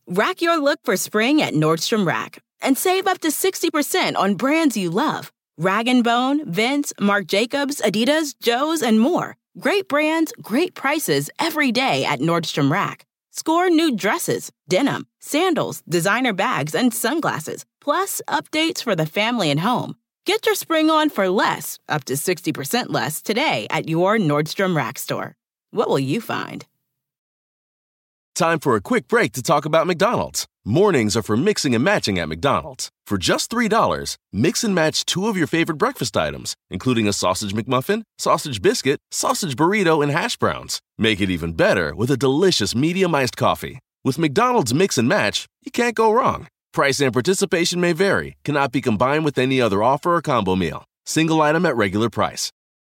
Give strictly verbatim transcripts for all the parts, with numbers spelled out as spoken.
Rack your look for spring at Nordstrom Rack and save up to sixty percent on brands you love. Rag and Bone, Vince, Marc Jacobs, Adidas, Joe's, and more. Great brands, great prices every day at Nordstrom Rack. Score new dresses, denim, sandals, designer bags, and sunglasses, plus updates for the family and home. Get your spring on for less, up to sixty percent less, today at your Nordstrom Rack store. What will you find? Time for a quick break to talk about McDonald's. Mornings are for mixing and matching at McDonald's. For just three dollars, mix and match two of your favorite breakfast items, including a sausage McMuffin, sausage biscuit, sausage burrito, and hash browns. Make it even better with a delicious medium iced coffee. With McDonald's Mix and Match, you can't go wrong. Price and participation may vary, cannot be combined with any other offer or combo meal. Single item at regular price.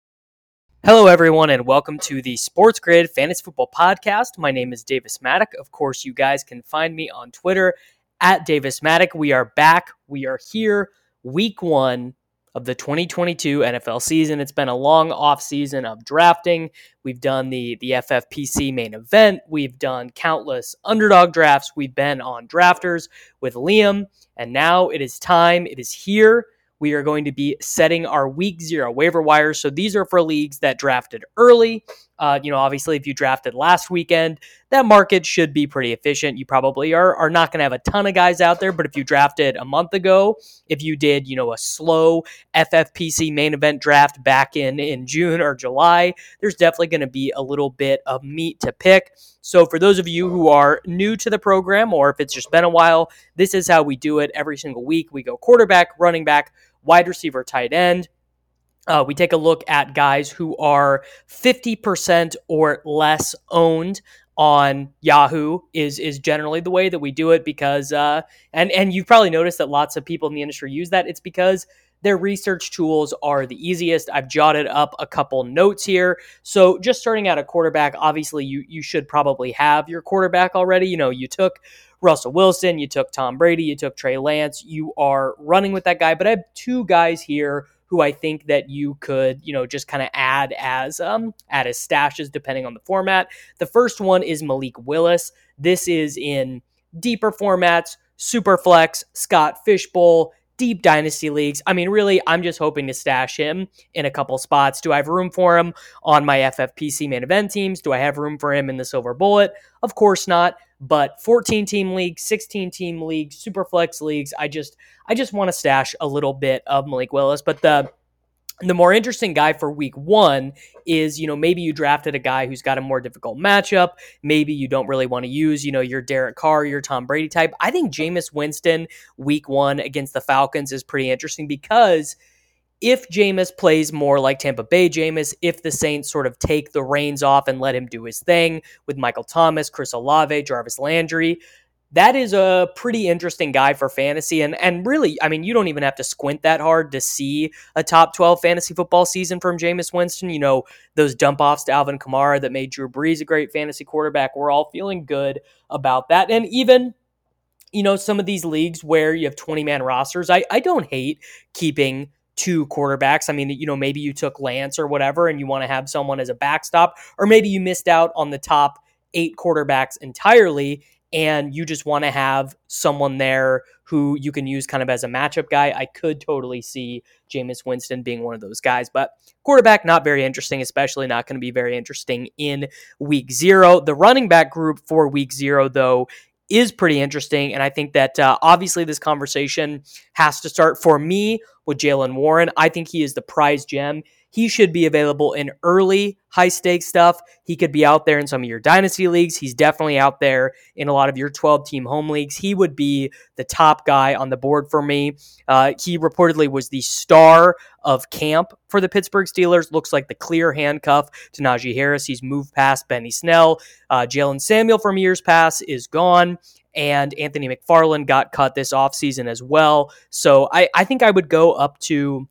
Hello, everyone, and welcome to the Sports Grid Fantasy Football Podcast. My name is Davis Maddock. Of course, you guys can find me on Twitter at Davis Maddock. We are back. We are here, week one of the twenty twenty-two N F L season. It's been a long off season of drafting. We've done the, the F F P C main event. We've done countless underdog drafts. We've been on Drafters with Liam, and now it is time. It is here. We are going to be setting our week zero waiver wires. So these are for leagues that drafted early. Uh, you know, obviously, if you drafted last weekend, that market should be pretty efficient. You probably are, are not going to have a ton of guys out there. But if you drafted a month ago, if you did, you know, a slow F F P C main event draft back in, in June or July, there's definitely going to be a little bit of meat to pick. So for those of you who are new to the program, or if it's just been a while, this is how we do it every single week. We go quarterback, running back, wide receiver, tight end. Uh, we take a look at guys who are fifty percent or less owned on Yahoo is is generally the way that we do it because, uh, and, and you've probably noticed that lots of people in the industry use that. It's because their research tools are the easiest. I've jotted up a couple notes here. So just starting out at quarterback, obviously you you should probably have your quarterback already. You know, you took Russell Wilson, you took Tom Brady, you took Trey Lance. You are running with that guy. But I have two guys here who I think that you could, you know, just kind of add as um add as stashes depending on the format. The first one is Malik Willis. This is in deeper formats, Superflex, Scott Fishbowl, deep dynasty leagues. I mean, really, I'm just hoping to stash him in a couple spots. Do I have room for him on my F F P C main event teams? Do I have room for him in the Silver Bullet? Of course not. But fourteen team leagues, sixteen team leagues, super flex leagues, I just I just want to stash a little bit of Malik Willis. But the the more interesting guy for week one is, you know, maybe you drafted a guy who's got a more difficult matchup. Maybe you don't really want to use, you know, your Derek Carr, your Tom Brady type. I think Jameis Winston week one against the Falcons is pretty interesting because if Jameis plays more like Tampa Bay Jameis, if the Saints sort of take the reins off and let him do his thing with Michael Thomas, Chris Olave, Jarvis Landry, that is a pretty interesting guy for fantasy. And and really, I mean, you don't even have to squint that hard to see a top twelve fantasy football season from Jameis Winston. You know, those dump-offs to Alvin Kamara that made Drew Brees a great fantasy quarterback. We're all feeling good about that. And even, you know, some of these leagues where you have twenty-man rosters, I, I don't hate keeping two quarterbacks. I mean, you know, maybe you took Lance or whatever and you want to have someone as a backstop, or maybe you missed out on the top eight quarterbacks entirely and you just want to have someone there who you can use kind of as a matchup guy. I could totally see Jameis Winston being one of those guys, but quarterback, not very interesting, especially not going to be very interesting in week zero. The running back group for week zero, though, is pretty interesting. And I think that uh, obviously this conversation has to start for me with Jaylen Warren. I think he is the prize gem. He should be available in early high-stakes stuff. He could be out there in some of your dynasty leagues. He's definitely out there in a lot of your twelve-team home leagues. He would be the top guy on the board for me. Uh, he reportedly was the star of camp for the Pittsburgh Steelers. Looks like the clear handcuff to Najee Harris. He's moved past Benny Snell. Uh, Jalen Samuel from years past is gone. And Anthony McFarland got cut this offseason as well. So I, I think I would go up to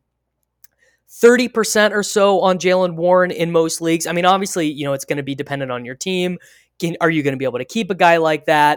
thirty percent or so on Jaylen Warren in most leagues. I mean, obviously, you know, it's going to be dependent on your team. Can, are you going to be able to keep a guy like that?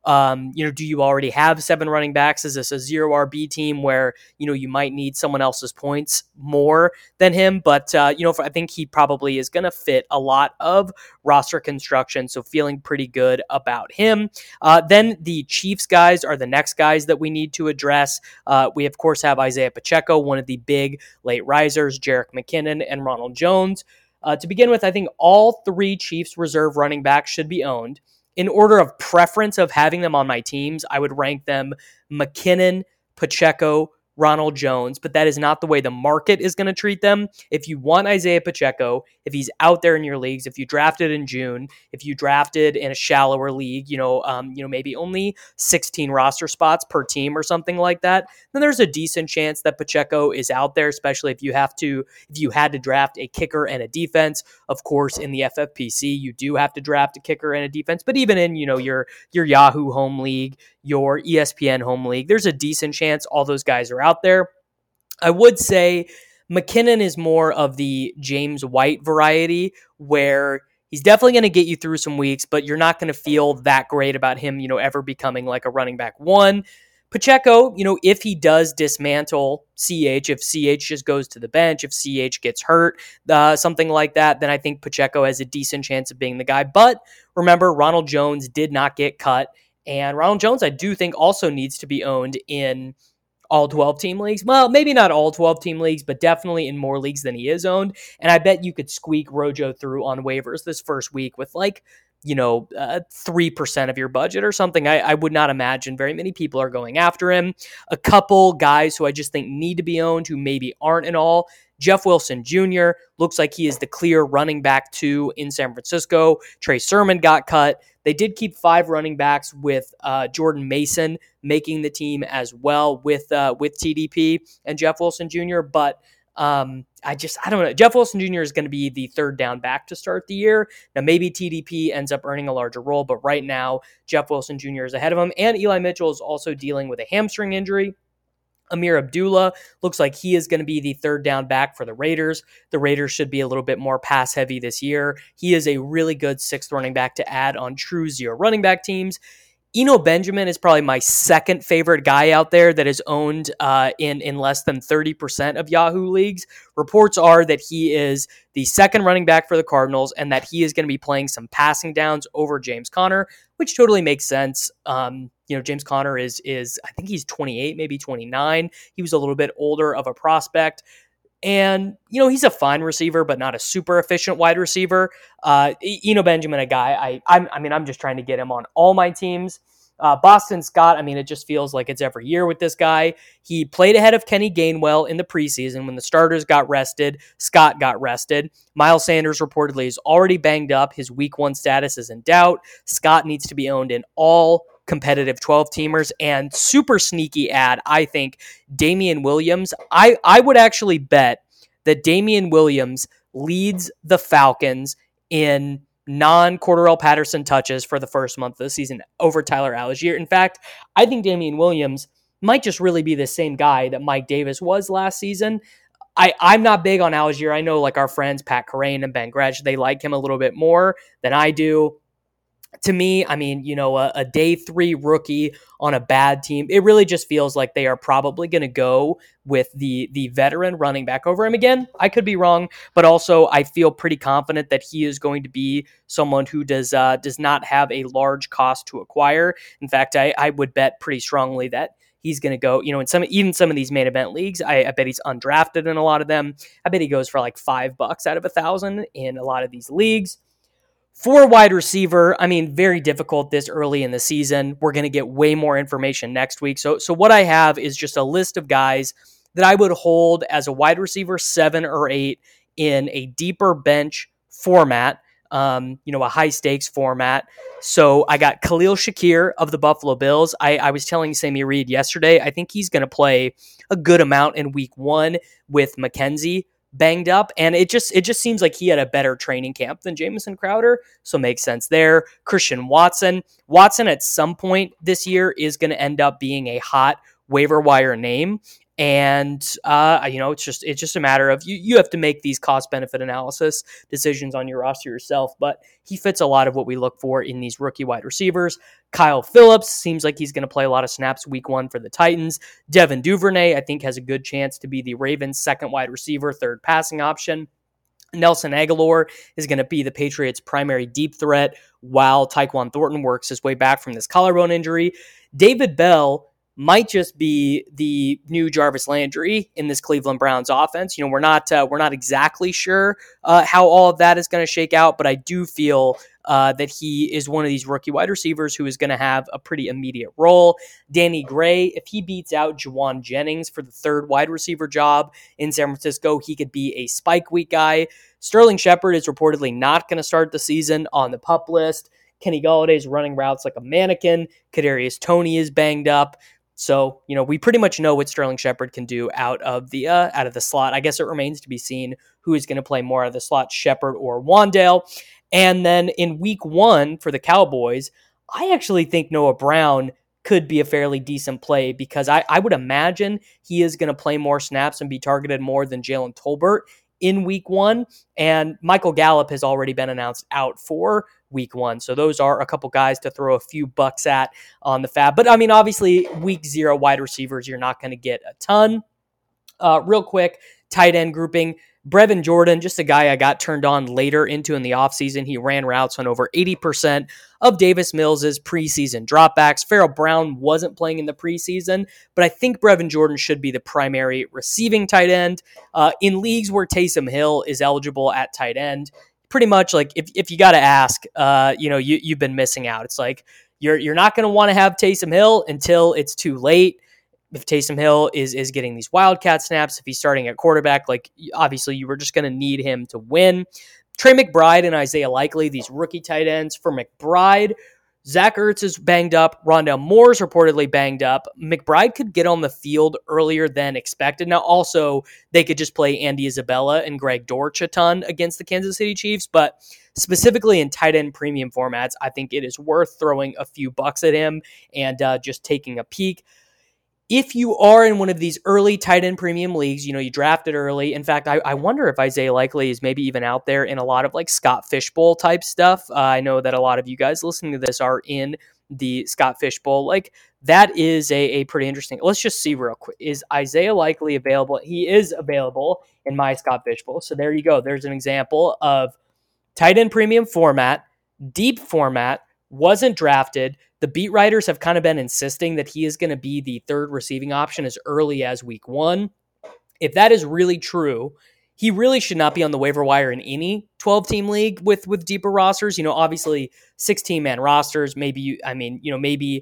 Um, you know, do you already have seven running backs? Is this a zero R B team where, you know, you might need someone else's points more than him? But, uh, you know, for, I think he probably is going to fit a lot of roster construction. So feeling pretty good about him. Uh, then the Chiefs guys are the next guys that we need to address. Uh, we, of course, have Isaiah Pacheco, one of the big late risers, Jerick McKinnon, and Ronald Jones. Uh, to begin with, I think all three Chiefs reserve running backs should be owned. In order of preference of having them on my teams, I would rank them McKinnon, Pacheco, Ronald Jones, but that is not the way the market is going to treat them. If you want Isaiah Pacheco, if he's out there in your leagues, if you drafted in June, if you drafted in a shallower league, you know, um, you know, maybe only sixteen roster spots per team or something like that, then there's a decent chance that Pacheco is out there, especially if you have to, if you had to draft a kicker and a defense. Of course, in the F F P C, you do have to draft a kicker and a defense, but even in, you know, your, your Yahoo home league, your E S P N home league, there's a decent chance all those guys are out there. I would say McKinnon is more of the James White variety, where he's definitely going to get you through some weeks, but you're not going to feel that great about him, you know, ever becoming like a running back one. Pacheco, you know, if he does dismantle C H, if C H just goes to the bench, if C H gets hurt, uh, something like that, then I think Pacheco has a decent chance of being the guy. But remember, Ronald Jones did not get cut. And Ronald Jones, I do think, also needs to be owned in all twelve-team leagues. Well, maybe not all twelve-team leagues, but definitely in more leagues than he is owned. And I bet you could squeak Rojo through on waivers this first week with like, you know, uh, three percent of your budget or something. I, I would not imagine very many people are going after him. A couple guys who I just think need to be owned who maybe aren't at all. Jeff Wilson Junior looks like he is the clear running back two in San Francisco. Trey Sermon got cut. They did keep five running backs with uh, Jordan Mason making the team as well with uh, with T D P and Jeff Wilson Junior But um, I just, I don't know. Jeff Wilson Junior is going to be the third down back to start the year. Now, maybe T D P ends up earning a larger role, but right now, Jeff Wilson Junior is ahead of him. And Eli Mitchell is also dealing with a hamstring injury. Amir Abdullah looks like he is going to be the third down back for the Raiders. The Raiders should be a little bit more pass heavy this year. He is a really good sixth running back to add on true zero running back teams. Eno Benjamin is probably my second favorite guy out there that is owned uh, in, in less than thirty percent of Yahoo leagues. Reports are that he is the second running back for the Cardinals and that he is going to be playing some passing downs over James Conner, which totally makes sense. Um, you know, James Conner is, is I think he's twenty-eight, maybe twenty-nine. He was a little bit older of a prospect. And, you know, he's a fine receiver, but not a super efficient wide receiver. Uh, Eno Benjamin, a guy, I I'm, I mean, I'm just trying to get him on all my teams. Uh, Boston Scott, I mean, it just feels like it's every year with this guy. He played ahead of Kenny Gainwell in the preseason. When the starters got rested, Scott got rested. Miles Sanders reportedly is already banged up. His week one status is in doubt. Scott needs to be owned in all competitive twelve-teamers. And super sneaky ad, I think, Damian Williams. I, I would actually bet that Damian Williams leads the Falcons in non-Cordarrelle Patterson touches for the first month of the season over Tyler Algier. In fact, I think Damian Williams might just really be the same guy that Mike Davis was last season. I, I'm not big on Algier. I know like our friends Pat Kerrane and Ben Gretsch, they like him a little bit more than I do. To me, I mean, you know, a, a day three rookie on a bad team, it really just feels like they are probably going to go with the the veteran running back over him again. I could be wrong, but also I feel pretty confident that he is going to be someone who does uh, does not have a large cost to acquire. In fact, I, I would bet pretty strongly that he's going to go, you know, in some, even some of these main event leagues, I, I bet he's undrafted in a lot of them. I bet he goes for like five bucks out of a thousand in a lot of these leagues. For wide receiver, I mean, very difficult this early in the season. We're going to get way more information next week. So, so what I have is just a list of guys that I would hold as a wide receiver seven or eight in a deeper bench format, um, you know, a high stakes format. So I got Khalil Shakir of the Buffalo Bills. I, I was telling Sammy Reed yesterday, I think he's going to play a good amount in week one with McKenzie banged up, and it just it just seems like he had a better training camp than Jamison Crowder, so makes sense there. Christian Watson. Watson at some point this year is going to end up being a hot waiver wire name, And, uh, you know, it's just it's just a matter of you, you have to make these cost-benefit analysis decisions on your roster yourself. But he fits a lot of what we look for in these rookie wide receivers. Kyle Phillips seems like he's going to play a lot of snaps week one for the Titans. Devin Duvernay, I think, has a good chance to be the Ravens' second wide receiver, third passing option. Nelson Agholor is going to be the Patriots' primary deep threat while Tyquan Thornton works his way back from this collarbone injury. David Bell might just be the new Jarvis Landry in this Cleveland Browns offense. You know, we're not uh, we're not exactly sure uh, how all of that is going to shake out, but I do feel uh, that he is one of these rookie wide receivers who is going to have a pretty immediate role. Danny Gray, if he beats out Juwan Jennings for the third wide receiver job in San Francisco, he could be a spike week guy. Sterling Shepard is reportedly not going to start the season on the PUP list. Kenny Galladay is running routes like a mannequin. Kadarius Toney is banged up. So, you know, we pretty much know what Sterling Shepard can do out of the uh, out of the slot. I guess it remains to be seen who is going to play more out of the slot, Shepard or Wan'Dale. And then in week one for the Cowboys, I actually think Noah Brown could be a fairly decent play because I, I would imagine he is going to play more snaps and be targeted more than Jalen Tolbert in week one. And Michael Gallup has already been announced out for week one. So those are a couple guys to throw a few bucks at on the fab. But I mean, obviously week zero wide receivers, you're not going to get a ton. Uh, real quick, tight end grouping. Brevin Jordan, just a guy I got turned on later into in the offseason. He ran routes on over eighty percent of Davis Mills's preseason dropbacks. Farrell Brown wasn't playing in the preseason, but I think Brevin Jordan should be the primary receiving tight end. Uh, in leagues where Taysom Hill is eligible at tight end, pretty much like if, if you got to ask, uh, you know, you, you've been missing out. It's like you're you're not going to want to have Taysom Hill until it's too late. If Taysom Hill is is getting these Wildcat snaps, if he's starting at quarterback, like obviously you were just going to need him to win. Trey McBride and Isaiah Likely, these rookie tight ends. For McBride, Zach Ertz is banged up. Rondale Moore's reportedly banged up. McBride could get on the field earlier than expected. Now, also, they could just play Andy Isabella and Greg Dortch a ton against the Kansas City Chiefs, but specifically in tight end premium formats, I think it is worth throwing a few bucks at him and uh, just taking a peek. If you are in one of these early tight end premium leagues, you know, you drafted early. In fact, I, I wonder if Isaiah Likely is maybe even out there in a lot of like Scott Fishbowl type stuff. Uh, I know that a lot of you guys listening to this are in the Scott Fishbowl. Like that is a, a pretty interesting. Let's just see real quick. Is Isaiah Likely available? He is available in my Scott Fishbowl. So there you go. There's an example of tight end premium format, deep format, wasn't drafted. The beat writers have kind of been insisting that he is going to be the third receiving option as early as week one. If that is really true, he really should not be on the waiver wire in any twelve-team league with, with deeper rosters. You know, obviously sixteen-man rosters, maybe, you, I mean, you know, maybe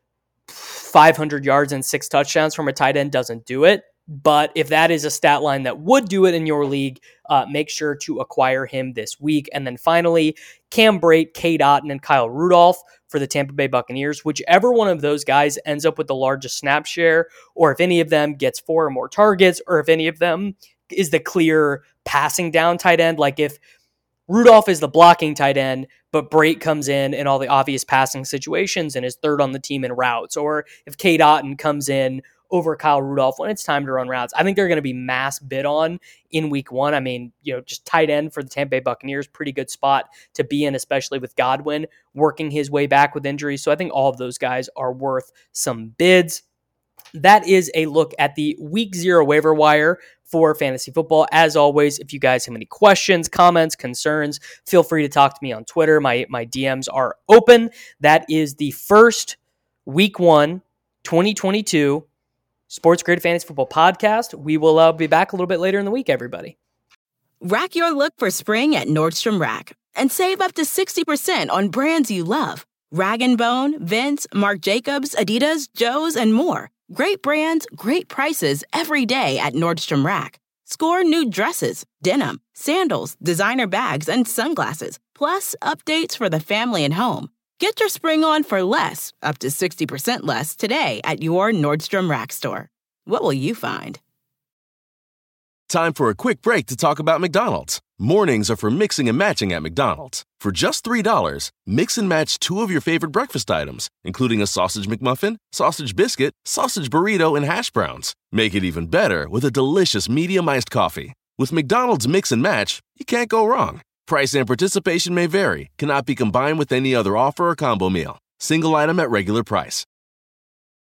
five hundred yards and six touchdowns from a tight end doesn't do it. But if that is a stat line that would do it in your league, uh, make sure to acquire him this week. And then finally, Cam Brate, Cade Otton, and Kyle Rudolph for the Tampa Bay Buccaneers. Whichever one of those guys ends up with the largest snap share, or if any of them gets four or more targets, or if any of them is the clear passing down tight end, like if Rudolph is the blocking tight end, but Brate comes in in all the obvious passing situations and is third on the team in routes, or if Cade Otton comes in over Kyle Rudolph when it's time to run routes, I think they're going to be mass bid on in week one. I mean, you know, just tight end for the Tampa Bay Buccaneers, pretty good spot to be in, especially with Godwin working his way back with injuries. So I think all of those guys are worth some bids. That is a look at the week zero waiver wire for fantasy football. As always, if you guys have any questions, comments, concerns, feel free to talk to me on Twitter. My, my D Ms are open. That is the first week one, twenty twenty-two Sports Grid Fantasy Football Podcast. We will uh, be back a little bit later in the week, everybody. Rack your look for spring at Nordstrom Rack and save up to sixty percent on brands you love. Rag and Bone, Vince, Marc Jacobs, Adidas, Joe's, and more. Great brands, great prices every day at Nordstrom Rack. Score new dresses, denim, sandals, designer bags, and sunglasses, plus updates for the family and home. Get your spring on for less, up to sixty percent less, today at your Nordstrom Rack store. What will you find? Time for a quick break to talk about McDonald's. Mornings are for mixing and matching at McDonald's. For just three dollars, mix and match two of your favorite breakfast items, including a sausage McMuffin, sausage biscuit, sausage burrito, and hash browns. Make it even better with a delicious medium iced coffee. With McDonald's Mix and Match, you can't go wrong. Price and participation may vary, cannot be combined with any other offer or combo meal. Single item at regular price.